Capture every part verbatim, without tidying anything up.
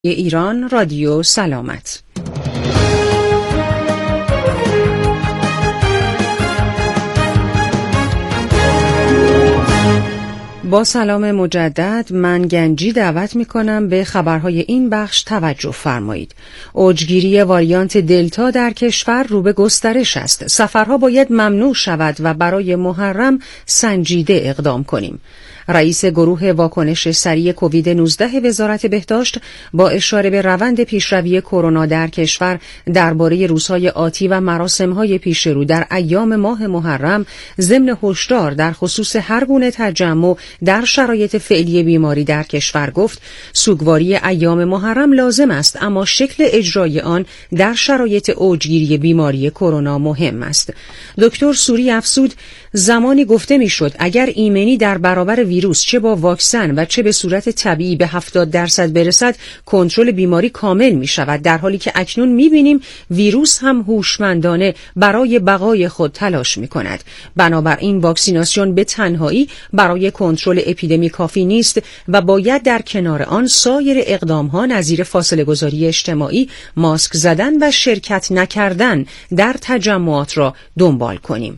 ایران رادیو سلامت. با سلام مجدد، من گنجی دعوت می کنم به خبرهای این بخش توجه فرمایید. اوجگیری واریانت دلتا در کشور رو به گسترش است. سفرها باید ممنوع شود و برای محرم سنجیده اقدام کنیم. رئیس گروه واکنش سریع کووید نوزده وزارت بهداشت با اشاره به روند پیشروی کرونا در کشور درباره روزهای آتی و مراسم‌های پیشرو در ایام ماه محرم ضمن هشدار در خصوص هر گونه تجمع در شرایط فعلی بیماری در کشور گفت سوگواری ایام محرم لازم است، اما شکل اجرای آن در شرایط اوجگیری بیماری کرونا مهم است. دکتر سوری افزود زمانی گفته میشد اگر ایمنی در برابر ویروس چه با واکسن و چه به صورت طبیعی به هفتاد درصد برسد کنترل بیماری کامل می شود، در حالی که اکنون می بینیم ویروس هم هوشمندانه برای بقای خود تلاش می کند. بنابراین واکسیناسیون به تنهایی برای کنترل اپیدمی کافی نیست و باید در کنار آن سایر اقدام ها نظیر فاصله گذاری اجتماعی، ماسک زدن و شرکت نکردن در تجمعات را دنبال کنیم.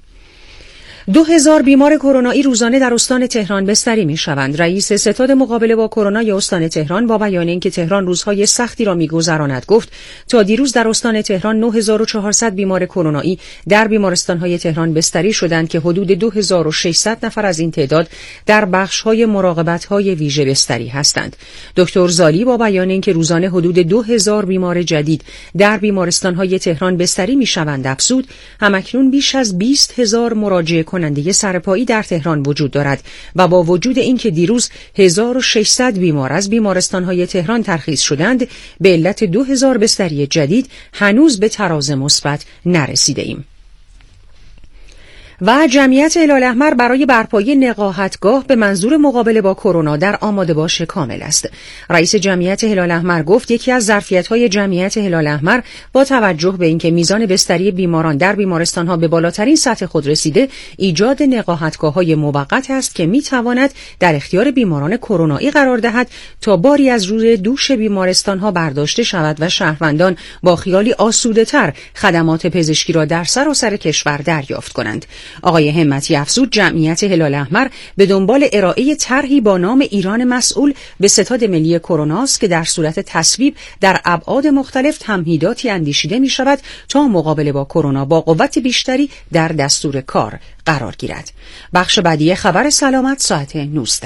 دو هزار بیمار کرونایی روزانه در استان تهران بستری می شوند. رئیس ستاد مقابله با کرونای استان تهران با بیان اینکه تهران روزهای سختی را می‌گذراند گفت تا دیروز در استان تهران نه هزار و چهارصد بیمار کرونایی در بیمارستان‌های تهران بستری شدند که حدود دو هزار و ششصد نفر از این تعداد در بخش‌های مراقبت‌های ویژه بستری هستند. دکتر زالی با بیان اینکه روزانه حدود دو هزار بیمار جدید در بیمارستان‌های تهران بستری می‌شوند افزود همکنون بیش از بیست هزار مراجعه کننده سرپایی در تهران وجود دارد و با وجود اینکه دیروز هزار و ششصد بیمار از بیمارستان‌های تهران ترخیص شدند به علت دو هزار بستری جدید هنوز به تراز مثبت نرسیده ایم. و جمعیت هلال احمر برای برپایی نقاهتگاه به منظور مقابله با کرونا در آماده باش کامل است. رئیس جمعیت هلال احمر گفت یکی از ظرفیت‌های جمعیت هلال احمر با توجه به اینکه میزان بستری بیماران در بیمارستان‌ها به بالاترین سطح خود رسیده، ایجاد نقاهتگاه‌های موقت است که می‌تواند در اختیار بیماران کرونایی قرار دهد تا باری از روی دوش بیمارستان‌ها برداشته شود و شهروندان با خیالی آسوده‌تر خدمات پزشکی را در سراسر کشور دریافت کنند. آقای همتی افزود جمعیت هلال احمر به دنبال ارائه طرحی با نام ایران مسئول به ستاد ملی کرونا است که در صورت تصویب در ابعاد مختلف تمهیداتی اندیشیده می شود تا مقابله با کرونا با قوت بیشتری در دستور کار قرار گیرد. بخش بعدی خبر سلامت ساعت نوزده.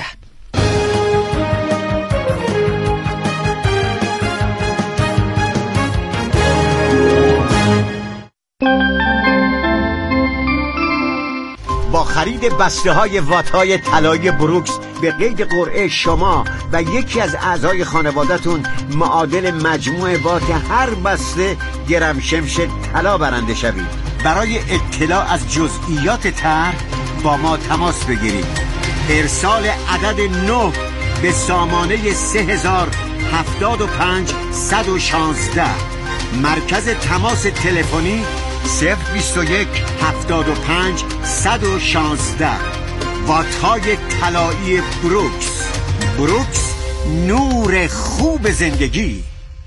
با خرید بسته های وات های طلایی بروکس به قید قرعه شما و یکی از اعضای خانواده‌تون معادل مجموع وات هر بسته گرم شمش طلا برنده شوید. برای اطلاع از جزئیات طرح با ما تماس بگیرید. ارسال عدد نه به سامانه سه هزار هفتاد و پنج صد و شانزده. مرکز تماس تلفنی صفر بیست و یک هفتاد و پنج صد و شانزده. وات‌های طلایی بروکس. بروکس، نور خوب زندگی.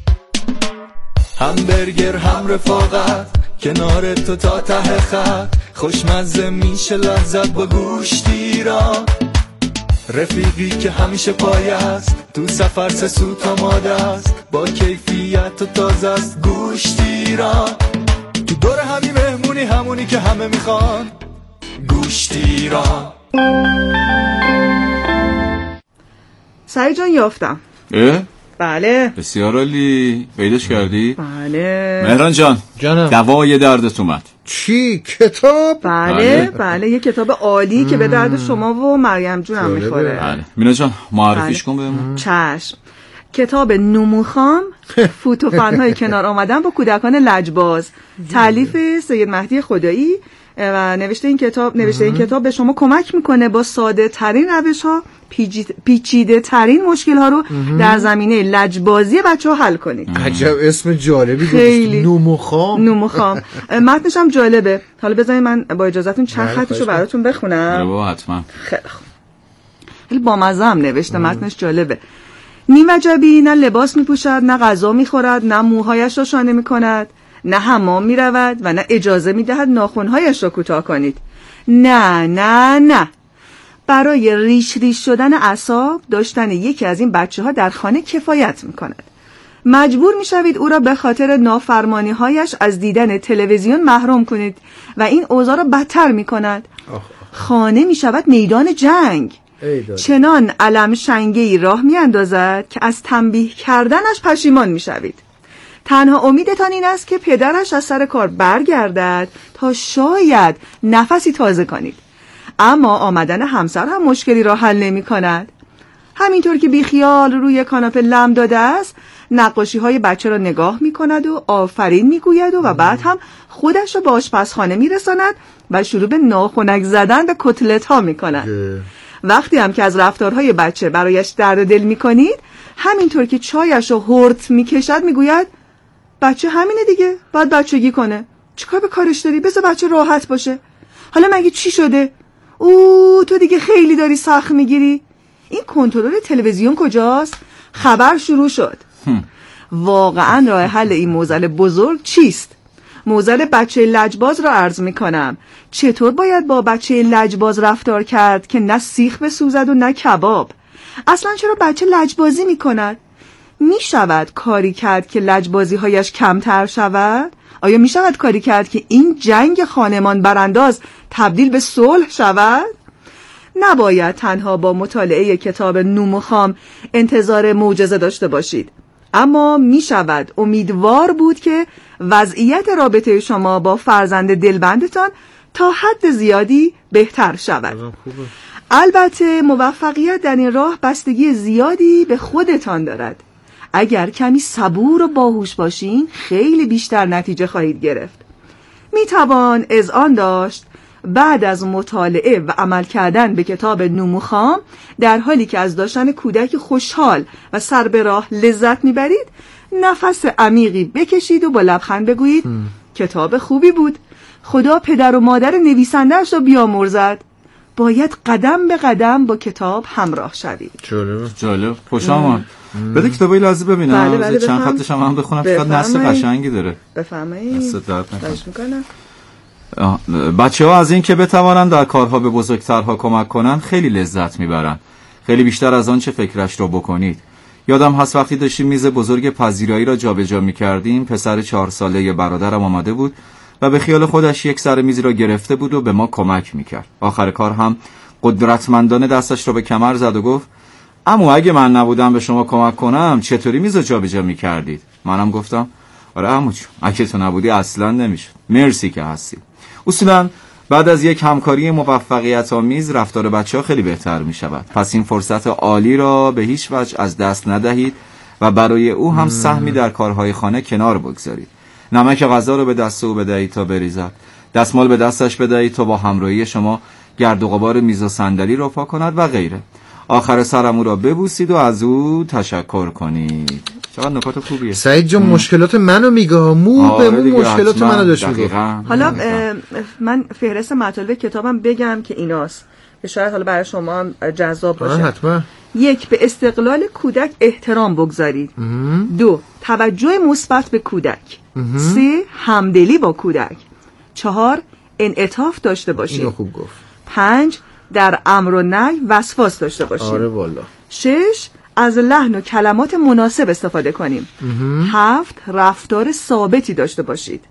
همبرگر هم رفاقت کنار تو تا ته خط، خوشمزه میشه لذت با گوشت ایران، رفیقی که همیشه پای است تو سفر سه سوت آماده است، با کیفیت و تازه است گوشت ایران. تو دور همی مهمونی همونی که همه میخوان، گوشت ایران. سعید جان یافتم. اه؟ بله. بسیار عالی. پیداش کردی؟ بله. مهران جان جانم. دوای دردت اومد. چی؟ کتاب؟ بله بله, بله. یه کتاب عالی که به درد شما و مریم جون هم میخوره. بله. مینا جان معرفیش بله. کن بهمون. چشم. کتاب نوموخام فوتوفن‌های کنار آمدن با کودکان لجباز، تالیف سید مهدی خدایی و نوشته این کتاب نوشته این کتاب به شما کمک میکنه با ساده ترین روش ها پیچیده ترین مشکل ها رو در زمینه لجبازی بچه ها حل کنید. عجب اسم جالبی گذاشتی، نوموخام. نوموخام متنش هم جالبه. حالا بذارید من با اجازهتون چند خطشو براتون بخونم. بابا حتما. خیلی خوب. خیلی بامزه هم نوشته، متنش جالبه. نیم وجبی نه لباس میپوشد، نه غذا میخورد، نه موهایش را شانه میکند، نه حمام میرود و نه اجازه میدهد ناخنهایش را کوتاه کنید. نه نه نه. برای ریش ریش شدن اعصاب داشتن یکی از این بچه ها در خانه کفایت میکند. مجبور میشوید او را به خاطر نافرمانی هایش از دیدن تلویزیون محروم کنید و این اوضاع را بدتر میکند. خانه میشود میدان جنگ. چنان علم شنگه‌ای راه میاندازد که از تنبیه کردنش پشیمان میشوید. تنها امیدتان این است که پدرش از سر کار برگردد تا شاید نفسی تازه کنید. اما آمدن همسر هم مشکلی را حل نمی کند. همینطور که بیخیال روی کاناپه لم داده است، نقاشی های بچه را نگاه می کند و آفرین می گوید و, و بعد هم خودش را به آشپزخانه می رساند و شروع به ناخنک زدن به کتلت ها می کند. وقتی هم که از رفتارهای بچه برایش درد دل می کنید، همینطور که چایش را هورت می کشد می گوید بچه همینه دیگه، باید بچگی کنه، چیکار به کارش داری؟ بذار بچه راحت باشه. حالا مگه چی شده؟ اوه تو دیگه خیلی داری سخت میگیری. این کنترل تلویزیون کجاست؟ خبر شروع شد. واقعا راه حل این معضل بزرگ چیست؟ معضل بچه لجباز را عرض میکنم. چطور باید با بچه لجباز رفتار کرد که نه سیخ بسوزد و نه کباب؟ اصلا چرا بچه لجبازی میکند؟ میشود کاری کرد که لجبازی هایش کمتر شود؟ آیا میشود کاری کرد که این جنگ خانمان برانداز تبدیل به صلح شود؟ نباید تنها با مطالعه کتاب نوم و خام انتظار معجزه داشته باشید، اما میشود امیدوار بود که وضعیت رابطه شما با فرزند دلبندتان تا حد زیادی بهتر شود. البته موفقیت در این راه بستگی زیادی به خودتان دارد. اگر کمی صبور و باهوش باشین خیلی بیشتر نتیجه خواهید گرفت. می توان اذعان داشت بعد از مطالعه و عمل کردن به کتاب نوم و خام، در حالی که از داشتن کودک خوشحال و سر به راه لذت میبرید، نفس عمیقی بکشید و با لبخند بگویید م. کتاب خوبی بود، خدا پدر و مادر نویسنده‌اش را بیامرزد. باید قدم به قدم با کتاب همراه شوید. جالب جالب خوشم آمد. بده کتابای لازم ببینم. بله بله چند خطش هم بخونم، فقط نصر قشنگی داره. بفرمایید. خواهش می‌کنم. بچه ها از این که بتوانن در کارها به بزرگترها کمک کنن خیلی لذت میبرن، خیلی بیشتر از آن چه فکرش رو بکنید. یادم هست وقتی داشتیم میز بزرگ پذیرایی را جابجا میکردیم، پسر چهار ساله برادرم آمده بود و به خیال خودش یک سر میز را گرفته بود و به ما کمک میکرد. آخر کار هم قدرتمندانه دستش رو به کمر زد و گفت عمو اگه من نبودم به شما کمک کنم چطوری میز رو جابجا میکردید؟ منم گفتم آره عمو جون، اگه تو نبودی اصلا نمیشد، مرسی که هستی. اصولا بعد از یک همکاری موفقیت آمیز رفتار بچه‌ها خیلی بهتر می شود. پس این فرصت عالی را به هیچ وجه از دست ندهید و برای او هم سهمی در کارهای خانه کنار بگذارید. نمک غذا رو به دست او بدهید تا بریزد، دستمال به دستش بدهید تا با همراهی شما گرد و غبار میز و صندلی را پاک کند و غیره. آخر سرم او را ببوسید و از او تشکر کنید. چقدر نکات خوبیه. سعید جون مشکلات منو میگه، مو به مو مشکلات منو داشت میگه. حالا من فهرست مطالب کتابم بگم که ایناست که شاید حالا برای شما هم جذاب باشه. حتما. یک، به استقلال کودک احترام بگذارید. دو، توجه مثبت به کودک. سه، همدلی با کودک. چهار، انعطاف داشته باشید. اینو خوب گفت. پنج، در امر و نهی وسواس داشته باشید. آره والا. شش، از لحن و کلمات مناسب استفاده کنیم. هفت، رفتار ثابتی داشته باشید.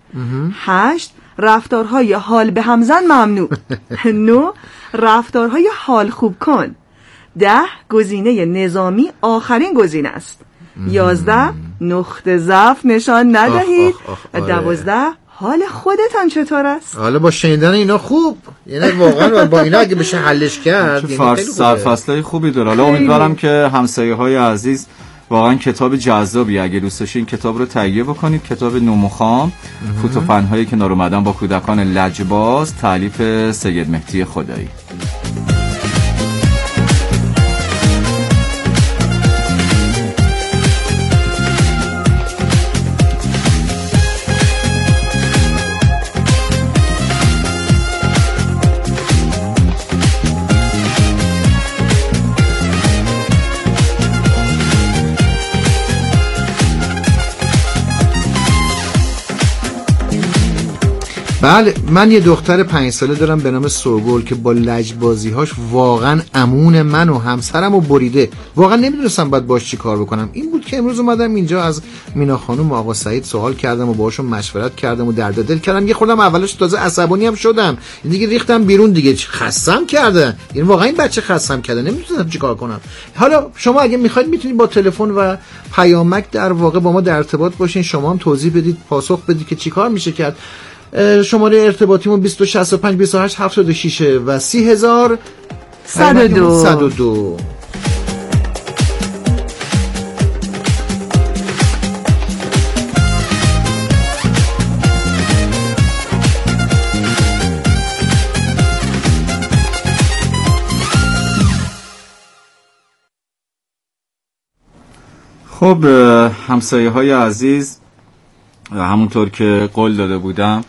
هشت، رفتارهای حال به همزن ممنوع. نه، رفتارهای حال خوب کن. ده، گزینه نظامی آخرین گزینه است. یازده، نقطه ضعف نشان ندهید. دوازده، حال خودتان چطور است؟ حالا با شنیدن اینا خوب، یعنی واقعا با اینا اگه بشه حلش کرد یعنی سرفصلای خوبی داره. حالا امیدوارم که همسایه‌های عزیز واقعا کتاب جذابی، اگه دوست داشتین کتاب رو تهیه بکنید. کتاب نوم و خام، فوت و فن‌های کنار اومدن با کودکان لجباز، تالیف سید مهدی خدایی. بله، من یه دختر پنج ساله دارم به نام سوگل که با لجبازی‌هاش واقعا امون من و همسرمو بریده. واقعا نمیدونستم باید باش چی کار بکنم. این بود که امروز اومدم اینجا از مینا خانم و آقا سعید سوال کردم و باهاشون مشورت کردم و درد دل کردم. یه خودم اولش تازه عصبانی هم شدم، دیگه ریختم بیرون دیگه. خستم کرده، یعنی واقعا این بچه خستم کرده، نمیدونم چی کار کنم. حالا شما اگه میخواید میتونید با تلفن و پیامک در واقع با ما در ارتباط باشین، شما هم توضیح بدید، پاسخ بدید که چی کار میشه کرد. شماره ارتباطیمون بیست و شصت و پنج بیست و هشت هفتاد و شش و سی هزار صد و دو. خب همسایه های عزیز، همونطور که قول داده بودم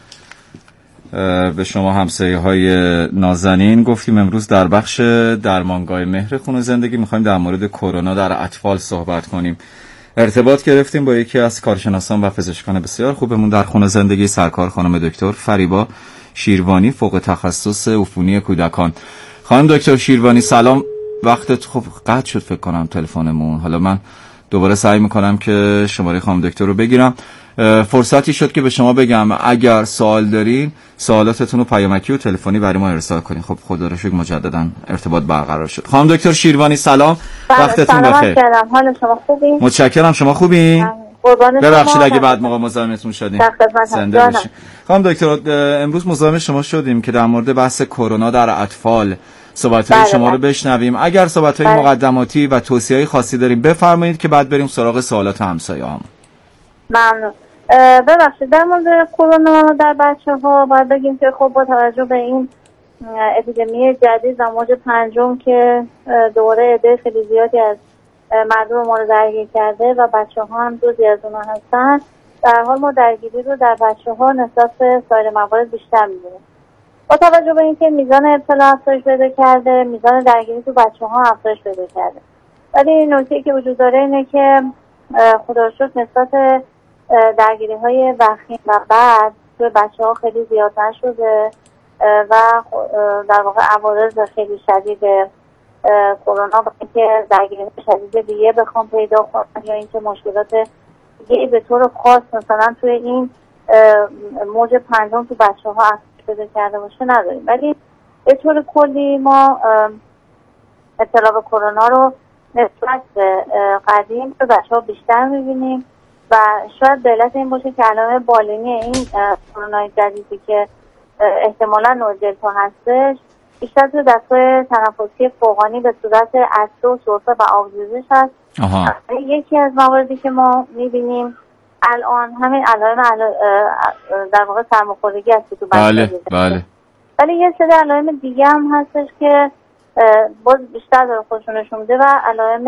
به شما همسایه های نازنین، گفتیم امروز در بخش درمانگاه مهر خون زندگی میخوایم در مورد کرونا در اطفال صحبت کنیم. ارتباط گرفتیم با یکی از کارشناسان و پزشکان بسیار خوبمون در خون زندگی، سرکار خانم دکتر فریبا شیروانی، فوق تخصص عفونی کودکان. خانم دکتر شیروانی سلام، وقتت خب قطع شد فکر کنم تلفنمون. حالا من دوباره سعی میکنم که شماره خانم دکتر رو بگیرم. فرصتی شد که به شما بگم اگر سوال دارین سوالاتتون رو پیامکی و تلفنی برای ما ارسال کنین. خب خدا رو شکر مجددا ارتباط برقرار شد. خانم دکتر شیروانی سلام، وقتتون بخیر. سلام، حال شما خوبی؟ متشکرم، شما خوبین؟ ببخشید اگه بعد موقع مزاحمتون شدیم. زنده باشین. خانم دکتر امروز مزاحم شما شدیم که در مورد بحث کرونا در اطفال صحبت‌های شما رو بشنویم. اگر صحبت‌های مقدماتی و توصیه‌های خاصی داریم بفرمایید که بعد بریم سراغ سوالات همسایه‌هامون. ممنون. ببخشید در مورد کرونا در بچه‌ها باید بگیم که خب با توجه به این اپیدمی جدید و موج پنجم که دوباره عده خیلی زیادی از مردم ما رو درگیر کرده و بچه‌ها هم جزئی از اونها هستن، در حال ما درگیری رو در بچه‌ها نسبت به سایر موارد بیشتر می‌بینیم. با توجه به اینکه میزان ابتلا افزایش پیدا کرده، میزان درگیری تو بچه‌ها افزایش پیدا کرده. ولی نکته‌ای که وجود داره اینه که خدا رو شکر نسبت درگیری‌های وخیم و بعد توی بچه‌ها خیلی زیاد نشده و در واقع عوارض خیلی شدید کرونا با اینکه درگیری شدید دیگه بخوام پیدا کنن یا اینکه مشکلات دیگه به طور خاص مثلا توی این موج پنجم تو بچه‌ها پیدا کرده باشه نداریم. ولی به طور کلی ما ابتلا به کرونا رو نسبت به قدیم به بچه‌ها بیشتر می‌بینیم و شاید به علت این باشه که علائم بالینی این کرونا جدیدی که احتمالاً نوع دلتا هستش بیشتر تو دستگاه تنفسی فوقانی به صورت عطسه و سرفه و آبریزش هست. یکی از مواردی که ما می‌بینیم الان همین علائم در واقع سرماخوردگی هست تو بله بله. ولی یه سری علائم دیگه هم هستش که باز بیشتر داره خودشون نشون میده و علائم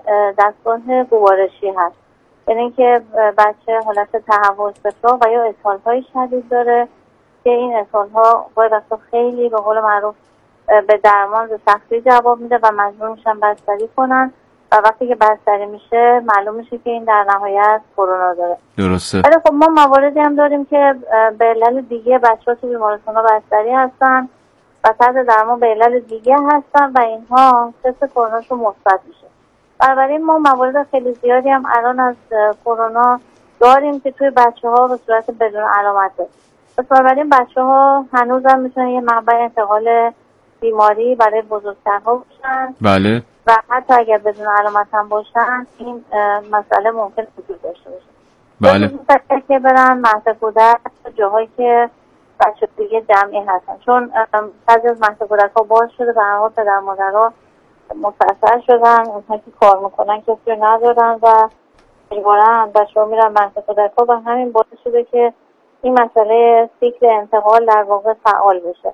دستگاه گوارشی هست، یعنی اینکه بچه حالت تهوع استفراغ و یا اسهال‌های شدید داره که این اسهال‌ها باید وقتا خیلی به قول معروف به درمان به سختی جواب میده و مجبور میشن بستری کنن و وقتی که بستری میشه معلوم میشه که این در نهایت کرونا داره. درسته. ولی خب ما مواردی هم داریم که به علل دیگه بچه‌ها تو بیمارستان‌ها بستری هستن و تحت درمان به علل دیگه هستن و اینها تست کروناشون مثبت میشه. بنابراین ما موارد خیلی زیادی هم الان از کرونا داریم که توی بچه‌ها به صورت بدون علامته. بنابراین بچه‌ها هنوز هم میتونن یه منبع انتقال بیماری برای بزرگترها باشن. بله. و حتی اگر بدون علامت هم باشن این مسئله ممکن وجود داشته باشه. بله. بچه‌ها که برن مهد کودک جاهایی که بچه دیگه جمعی هستن، چون بعضی از مهد کودک‌ها باز شده و هر پدر مادرها متأثر شدن، اونها که کار میکنن کسی رو ندارن و میبارن بچه‌ها میرن مهد کودک‌ها و همین باعث شده که این مسئله سیکل انتقال در واقع فعال بشه.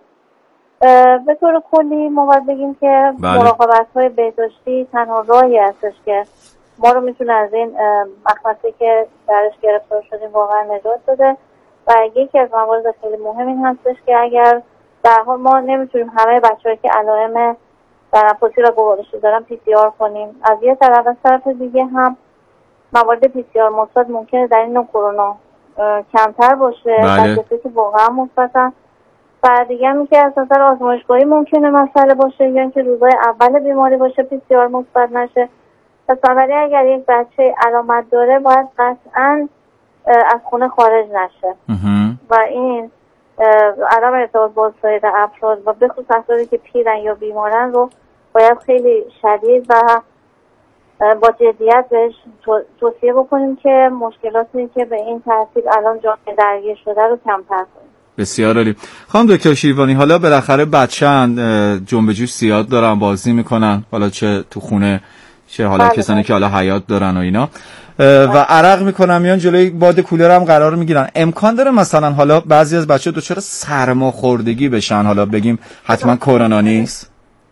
به طور کلی ما باید بگیم که بله. مراقبت‌های بهداشتی تنها راهی هستش که ما رو میتونه از این مخمصه که درش گرفتار شدیم واقعا نجات بده و یکی از موارد خیلی مهم این هستش که اگر در حال ما نمیتونیم همه بچه‌هایی که علائم تنفسی و گوارشی دارن پی سی آر کنیم، از یه طرف از طرف دیگه هم موارد پی سی آر مثبت ممکنه در این نوع کرونا کمتر باشه، بچه‌ها که واقعا مثبتن. و دیگه هم که از نظر آزمایشگاهی ممکنه مسئله باشه، یا اینکه روزهای اول بیماری باشه پی سی آر مثبت نشه. پس بنابراین اگر یک بچه علامت داره باید قطعاً از خونه خارج نشه و این عدم ارتباط با سایر افراد و به خصوص افرادی که پیرن یا بیمارن رو باید خیلی شدید و با جدیت بهش توصیه بکنیم که مشکلاتی که به این ترتیب الان جامعه درگیر شده رو کمتر کنیم. بسیار عالی. خانم دکتر شیروانی، حالا بالاخره بچه‌ن جنب جوش زیاد دارن، بازی میکنن، حالا چه تو خونه چه حالا بله کسانی بله. که حالا حیات دارن و اینا و عرق میکنن، میان جلوی باد کولر هم قرار میگیرن. امکان داره مثلا حالا بعضی از بچه‌ها دچار سرماخوردگی بشن، حالا بگیم حتما کرونا نیست؟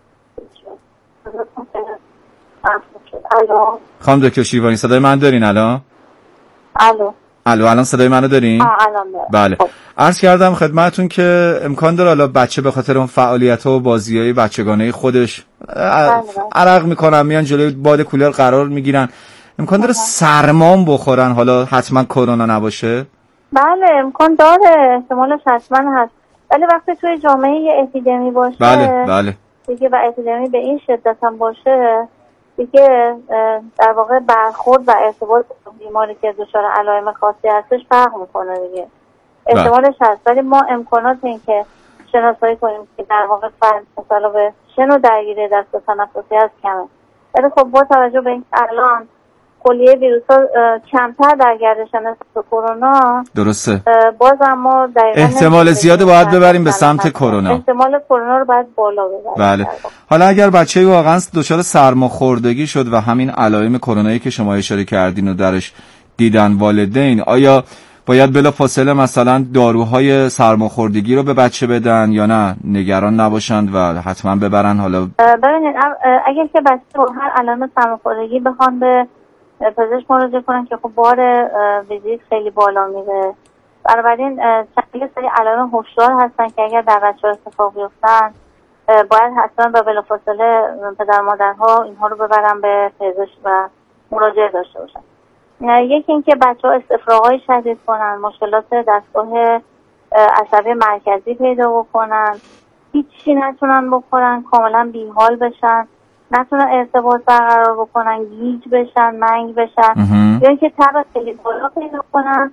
الو خانم دکتر شیروانی صدای من دارین الان؟ الو الو الان صدای منو دارین؟ آه الان بله. عرض کردم خدمتتون که امکان داره حالا بچه به خاطر اون فعالیت‌ها و بازی‌های بچگانه خودش عرق میکنن، میان جلوی باد کولر قرار میگیرن، امکان داره سرمام بخورن، حالا حتما کرونا نباشه؟ بله امکان داره، احتمالش حتما هست، ولی وقتی توی جامعه یه اپیدمی باشه بله بله دیگه و اپیدمی به این شدت هم باشه دیگه در واقع برخورد و ارتباط با بیماری که دچار علائم خاصی هستش فرق میکنه دیگه، احتمالش هست، ولی ما امکانات این که شناسایی کنیم که در واقع فرد مثلا به شنو درگیری دست تنفسی هست کمه. ولی خب با توجه به این الان کلیه ویروس ها کمتر در گردشن نسبت کرونا، درسته، باز اما احتمال زیاد باید ببریم به سمت کرونا، احتمال کرونا رو باید بالا ببریم. بله. حالا اگر بچه‌ای واقعا دچار سرماخوردگی شد و همین علائم کرونایی که شما اشاره کردین و درش دیدن والدین، آیا باید بلافاصله مثلا داروهای سرماخوردگی رو به بچه بدن یا نه نگران نباشند و حتما ببرن؟ حالا ببینید اگر که بچه با هر علائم سرماخوردگی بخوان به پزشک مراجعه کنن که خب بار ویزیت خیلی بالا میره، بنابراین چند سری علائم هشدار هستن که اگر در بچه‌ها اتفاق بیفتن باید حتما به بلافاصله پدر مادرها اینها رو ببرن به پزشک و مراجعه داشته باشن. یکی این که بچه‌ها استفراغ‌های شدید کنن، مشکلات دستگاه عصبی مرکزی پیدا بکنن، هیچی نتونن بخورن، کاملا بیحال بشن، نتونن ارتباط برقرار بکنن، گیج بشن، منگ بشن، یا اینکه تب خیلی بالا پیدا کنن.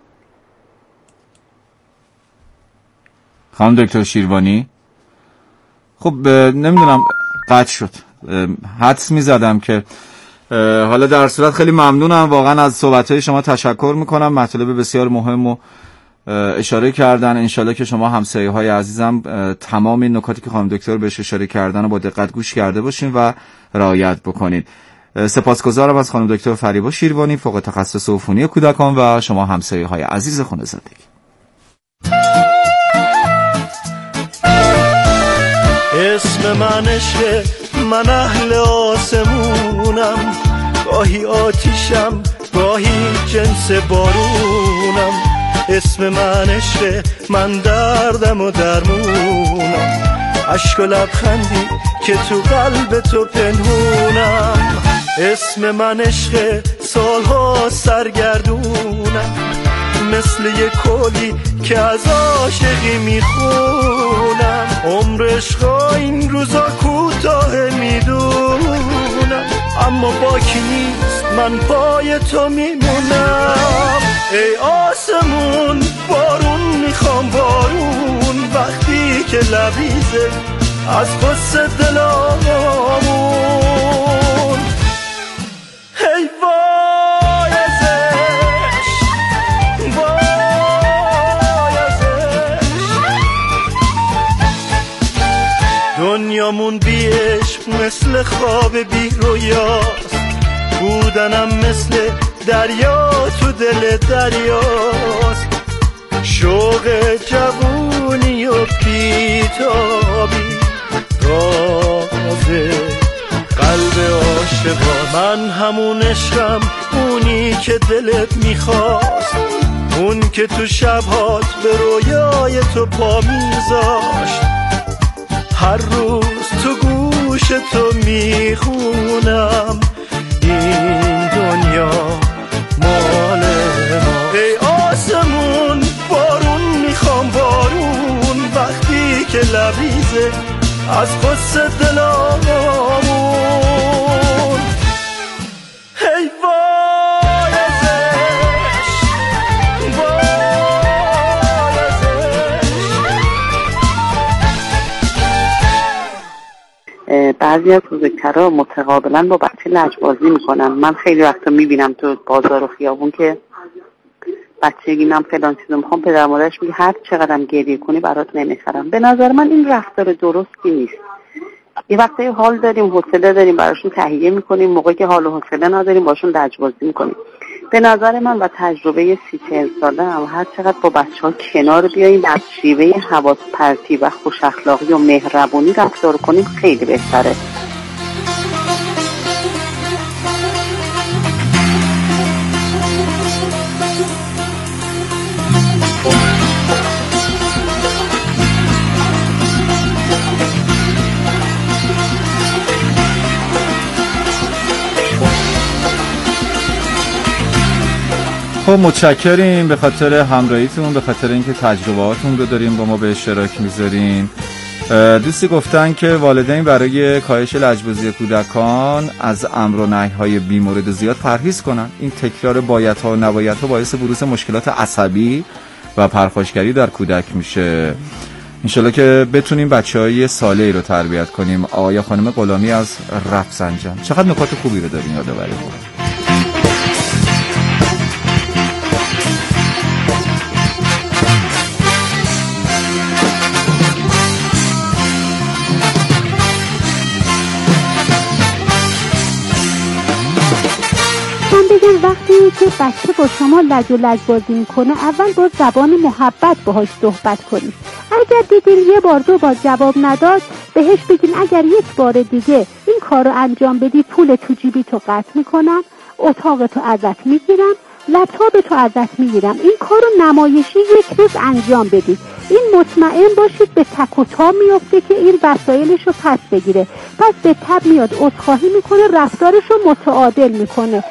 خانم دکتر شیروانی، خب نمیدونم قطع شد، حدس میزدم که حالا در صورت خیلی ممنونم واقعا از صحبت‌های شما، تشکر میکنم، مطالب بسیار مهم و اشاره کردن. انشالله که شما همسایه‌های عزیزم تمام این نکاتی که خانم دکتر بهش اشاره کردن رو با دقت گوش کرده باشین و رعایت بکنید. سپاسگزارم از خانم دکتر فریبا شیروانی، فوق تخصص عفونی کودکان و شما همسایه‌های عزیز خونه زندگی. اسم من عشق، من اهل آسمونم، گاهی آتیشم گاهی جنس بارونم. اسم من عشق، من دردم و درمونم، عشق و لبخندی که تو قلب تو پنهونم. اسم من عشق، سالها سرگردونم، مثل یه کلی که از عاشقی میخونم. عمر عشقا این روزا کوتاه میدونم، اما باکی نیست من پای تو میمونم. ای آسمون بارون میخوام بارون، وقتی که لبریزه از قصه دلامون. ای وای ازش، وای ازش، دنیامون بی عشق مثل خواب بی رویاست، بودنم مثل دریا تو دل دریاست. شوق جوونی و بیتابی راز قلب عاشقان. من همون عشقم، اونی که دلت میخواست، اون که تو شبهات به رویای تو پا میذاشت. هر روز تو گوش تو میخونم این دنیا مال ما. ای آسمون لبریزه از قصه دلامون. هی وای ازش وای ازش. بعضی از بزرگترها متقابلا با بچه لجبازی میکنن. من خیلی وقتا میبینم تو بازار و خیابون که بچه گینم فلان چیزو میخوام، پدر مادرش میگه هر چقدرم گریه کنی برات نمیخرم. به نظر من این رفتار درستی نیست. یه وقتی حال داریم، حوصله داریم، براشون تهیه میکنیم، موقعی که حال و حوصله نداریم باشون لجبازی میکنیم. به نظر من با تجربه سی چهل ساله هم هر چقدر با بچه ها کنار بیاییم، از شیوه حواس پرتی و خوش اخلاقی و مهربونی رفتار کنیم خیلی بهتره. خب متشکریم به خاطر همراهیتون، به خاطر اینکه تجربهاتون رو داریم با ما به اشتراک میذارین. دوستی گفتن که والدین برای کاهش لجبازی کودکان از امر و نهی‌های بی‌مورد و زیاد پرهیز کنن. این تکرار بایدها و نبایدها باعث بروز مشکلات عصبی و پرخاشگری در کودک میشه. انشالله که بتونیم بچه‌های صالحی رو تربیت کنیم. آقای خانم غلامی از رفسنجان، چقدر نکات خوبی رو دارین یادآوری کنید. بگم وقتی که بچه با شما لج و لج بازی میکنه اول با زبان محبت باهاش صحبت کنید. اگر دیدین یه بار دو بار جواب نداد بهش بگین اگر یک بار دیگه این کار رو انجام بدی پول تو جیبی تو قطع میکنم، اتاق تو ازت میگیرم، لپتاپ تو ازت میگیرم. این کار رو نمایشی یک روز انجام بدید. این مطمئن باشید به تک و تا میفته که این وسایلش رو پس بگیره. پس به تب میاد عذرخواهی میکنه، رفتارش رو متعادل میکنه.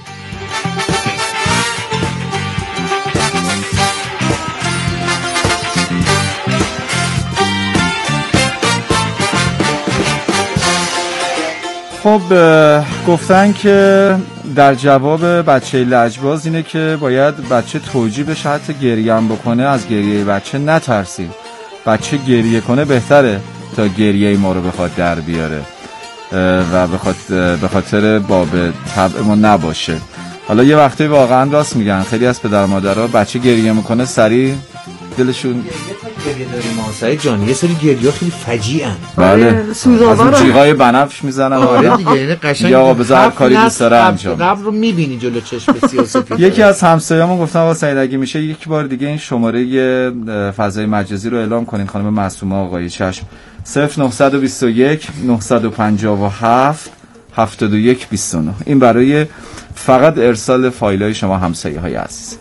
خب گفتن که در جواب بچه لجباز اینه که باید بچه توجیه بشه، حتی گریه هم بکنه از گریه بچه نترسید. بچه گریه کنه بهتره تا گریه ما رو بخواد در بیاره و بخواد به خاطر باب طبع ما نباشه. حالا یه وقتی واقعا راست میگن، خیلی از پدر مادرها بچه گریه میکنه سریع دلشون گریه داریم ما سعید جان، یه سری گریه خیلی فجیعن. بله سوزاوار از جیغای بنفش میزنن. آره دیگه یعنی قشنگ یا آقا بذار کاری دوست داره انجام. قبل رو میبینی جلو چشم سیاست. یکی از همسایه‌مون گفتن آقا سعید اگه میشه یک بار دیگه این شماره فضای مجازی رو اعلام کنین. خانم معصومه آقای چشم صفر نه دو یک نه پنج هفت هفتاد و یک بیست و نه. این برای فقط ارسال فایل‌های شما همسایه‌های عزیز.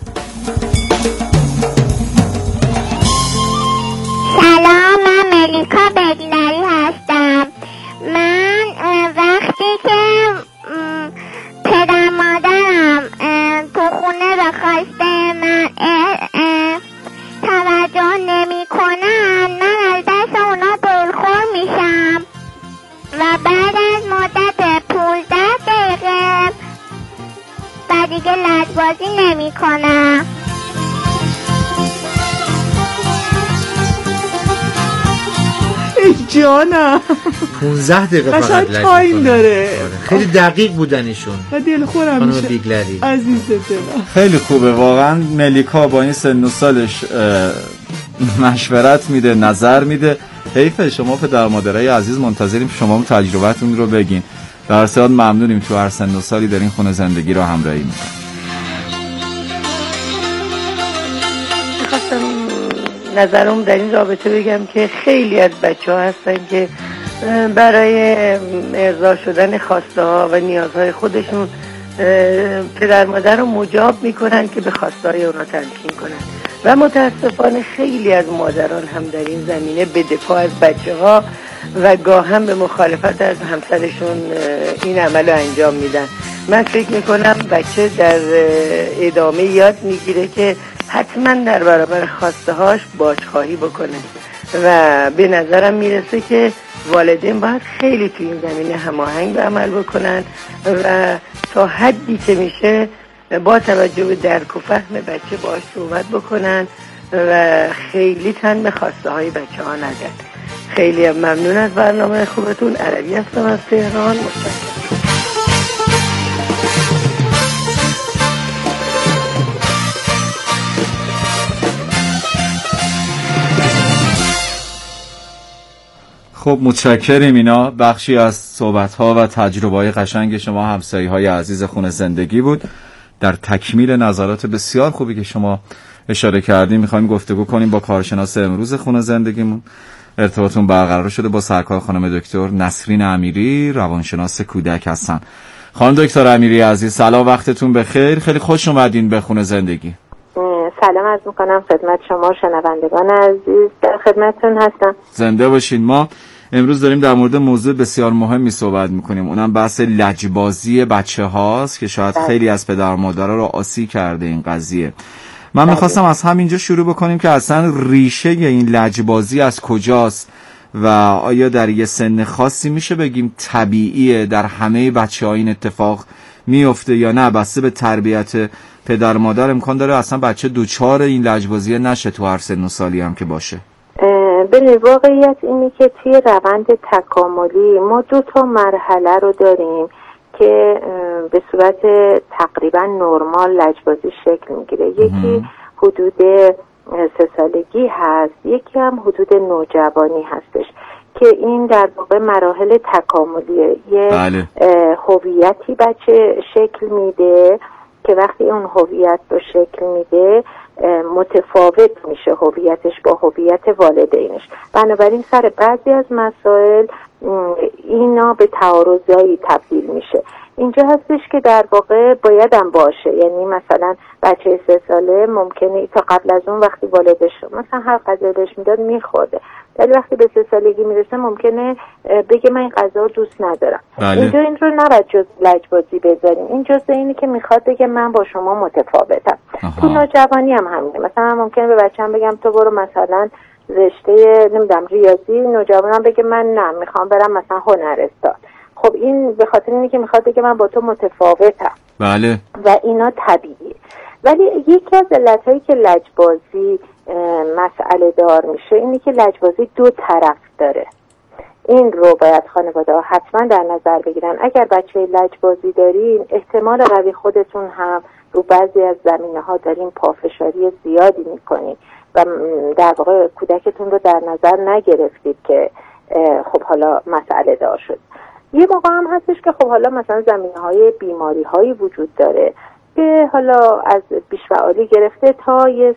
سلام، من ملیکا بگلری هستم. من وقتی که پدر مادرم تو خونه را خواسته من توجه نمی کنن، من از دست اونا دلخور میشم و بعد از مدت پونزده دقیقه بعد دیگه لجبازی نمی کنم. جانم پونزده دقیقه فقط لج تایم داره. خیلی دقیق بودن ایشون. دلخورم میشه. بیگلری عزیزت دلم. خیلی خوبه واقعا. ملیکا با این سن و سالش مشورت میده، نظر میده. حیفه شما پدر مادرای عزیز منتظریم شما تجربتون رو بگین. در صورت ممنونیم تو هر سن و سالی در این خونه زندگی رو همراهی میکنیم. میخواستم نظرم در این رابطه بگم که خیلی از بچه ها هستن که برای ارضا شدن خواسته ها و نیازهای خودشون پدر مادر رو مجاب میکنن که به خواسته های اونا تمکین کنن و متاسفانه خیلی از مادران هم در این زمینه به دفاع از بچه ها و گاه هم به مخالفت از همسرشون این عمل رو انجام میدن. من فکر میکنم بچه در ادامه یاد میگیره که حتما در برابر خواسته هاش بازخواهی بکنه و به نظرم میرسه که والدین باید خیلی توی این زمینه هماهنگ به عمل بکنن و تا حدی که میشه با توجه به درک و فهم بچه باهاش صحبت بکنن و خیلی تن به خواسته های بچه ها ندن. خیلی ممنون از برنامه خوبتون. عربی هستم از تهران. متشکرم. خب متشکریم. اینا بخشی از صحبت‌ها و تجربه‌های قشنگ شما همسایه‌های عزیز خونه زندگی بود. در تکمیل نظرات بسیار خوبی که شما اشاره کردیم می‌خوایم گفتگو کنیم با کارشناس امروز خونه زندگیمون. ارتباطمون برقرار شده با سرکار خانم دکتر نسرین امیری، روانشناس کودک هستن. خانم دکتر امیری عزیز سلام، وقتتون بخیر. خیلی خوش اومدین به خونه زندگی. سلام عرض میکنم خدمت شما شنوندگان عزیز، در خدمتتون هستم. زنده باشین. ما امروز داریم در مورد موضوع بسیار مهمی صحبت میکنیم، اونم بحث لجبازی بچه هاست که شاید بله. خیلی از پدر مادرها رو آسی کرده این قضیه. من بله. میخواستم از همینجا شروع بکنیم که اصلا ریشه این لجبازی از کجاست و آیا در یه سن خاصی میشه بگیم طبیعیه در همه بچه ها این اتفاق میفته یا نه بسته به تربیت پدر مادر امکان داره اصلا بچه دوچار این لجبازی نشه تو هر سن و سالی هم که باشه؟ ببین واقعیت اینه که توی روند تکاملی ما دو تا مرحله رو داریم که به صورت تقریبا نرمال لجبازی شکل میگیره. یکی حدود سه سالگی هست، یکی هم حدود نوجوانی هستش که این در واقع مراحل تکاملیه. یه بله. هویتی بچه شکل میده که وقتی اون هویت رو شکل میده متفاوت میشه هویتش با هویت والدینش. بنابراین سر بعضی از مسائل اینا به تعارضایی تبدیل میشه. اینجا هستش که در واقع بایدم باشه، یعنی مثلا بچه سه ساله ممکنه تا قبل از اون وقتی والدش مثلا هر غذا بهش میداد میخورده، ولی وقتی به سه سالگی میرسه ممکنه بگه من این غذا رو دوست ندارم. بله. اینجا این رو نباید جز لجبازی بذاریم، این جز اینی که میخواد بگه من با شما متفاوتم. تو نوجوانی هم همینه، مثلا ممکنه به بچه‌م بگم تو برو مثلا رشته نمیدونم ریاضی، نوجوانم بگه من نه میخوام برم مثلا هنرستان. خب این به خاطر اینه که میخواد بگه من با تو متفاوتم. بله. و اینا طبیعیه. ولی یکی از علتهایی که لجبازی مسئله دار میشه اینه که لجبازی دو طرف داره. این رو باید خانواده ها حتما در نظر بگیرن. اگر بچه لجبازی دارین احتمال قوی خودتون هم رو بعضی از زمینه ها دارین پافشاری زیادی میکنین و در واقع کودکتون رو در نظر نگرفتید که خب حالا مسئله دار شد. یه موقع هم هستش که خب حالا مثلا زمینه های بیماری هایی وجود داره که حالا از بیشفعالی گرفته تا یه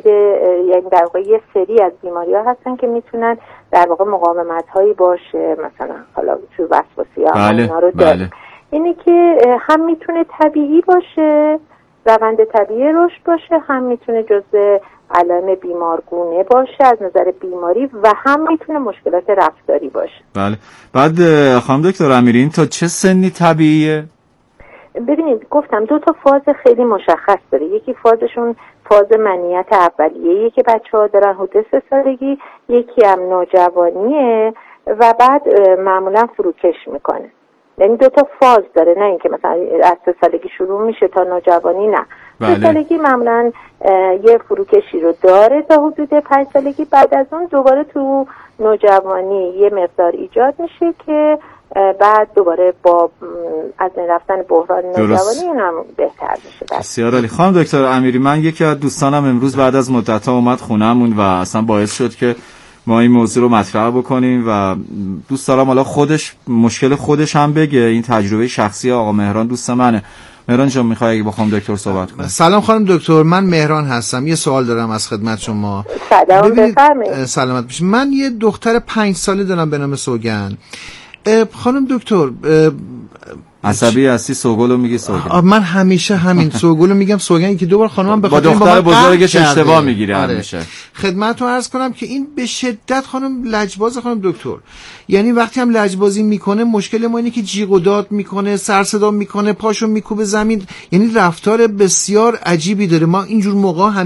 یعنی در واقع یه سری از بیماری ها هستن که میتونن در واقع مقاومت هایی باشه، مثلا حالا تو وسواسی ها بله، اینا رو داره. بله. اینه که هم میتونه طبیعی باشه، روند طبیعی رشد باشه، هم میتونه جزء علائم بیمارگونه باشه از نظر بیماری و هم میتونه مشکلات رفتاری باشه. بله. بعد خانم دکتر امیری این تا چه سنی طبیعیه؟ ببینید گفتم دو تا فاز خیلی مشخص داره. یکی فازشون فاز منیت اولیه که بچه‌ها دارن حدود سه سالگی، یکی هم نوجوانیه و بعد معمولا فروکش میکنه. یعنی دو تا فاز داره، نه اینکه مثلا از سه سالگی شروع میشه تا نوجوانی، نه. بله. سه سالگی معمولا یه فروکشی رو داره تا حدود پنج سالگی، بعد از اون دوباره تو نوجوانی یه مقدار ایجاد میشه که بعد دوباره با از این رفتن بحران نوجوانی این هم بهتر میشه. بسیار عالی. خانم دکتر امیری من یکی از دوستانم امروز بعد از مدت‌ها اومد خونمون و اصلا باعث شد که ما این موضوع رو مطرح بکنیم و دوست دارم حالا خودش مشکل خودش هم بگه. این تجربه شخصی آقا مهران دوست منه. مهران جان میخوای اگه بخوام دکتر صحبت کنم؟ سلام خانم دکتر، من مهران هستم. یه سوال دارم از خدمت شما. سلام بفرمایید. سلامت باشید. من یه دختر پنج ساله دارم به نام سوگن. خانم دکتر عصبی هستی سوگلو میگی سوگن؟ من همیشه همین سوگلو میگم سوگن که دوبار خانمم به خاطر با دختر بزرگش اشتباه میگیره همیشه. خدمتتون عرض کنم که این به شدت خانم لجباز خانم دکتر، یعنی وقتی هم لجبازی میکنه مشکل ما اینه که جیغ و داد میکنه، سر صدا میکنه، پاشو میکوبه زمین، یعنی رفتار بسیار عجیبی داره. ما اینجور موقع